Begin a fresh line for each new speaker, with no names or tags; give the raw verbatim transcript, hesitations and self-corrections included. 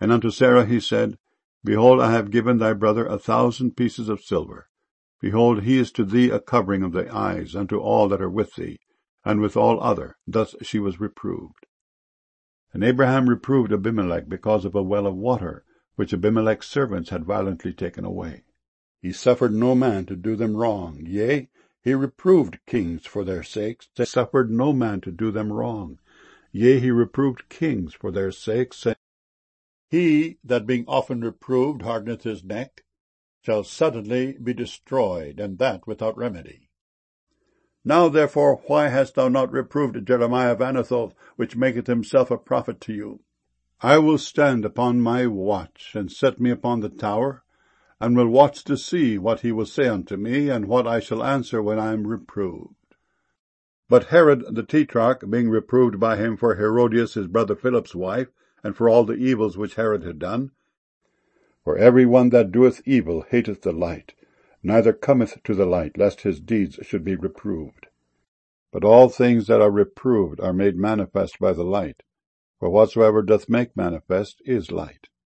And unto Sarah he said, Behold, I have given thy brother a thousand pieces of silver. Behold, he is to thee a covering of thy eyes unto all that are with thee, and with all other. Thus she was reproved. And Abraham reproved Abimelech because of a well of water, which Abimelech's servants had violently taken away. He suffered no man to do them wrong. Yea, he reproved kings for their sakes. He suffered no man to do them wrong. Yea, he reproved kings for their sakes, saying, He that being often reproved hardeneth his neck, shall suddenly be destroyed, and that without remedy. Now therefore why hast thou not reproved Jeremiah of Anathoth, which maketh himself a prophet to you? I will stand upon my watch, and set me upon the tower, and will watch to see what he will say unto me, and what I shall answer when I am reproved. But Herod the Tetrarch, being reproved by him for Herodias his brother Philip's wife, and for all the evils which Herod had done, for every one that doeth evil hateth the light, neither cometh to the light, lest his deeds should be reproved. But all things that are reproved are made manifest by the light, for whatsoever doth make manifest is light.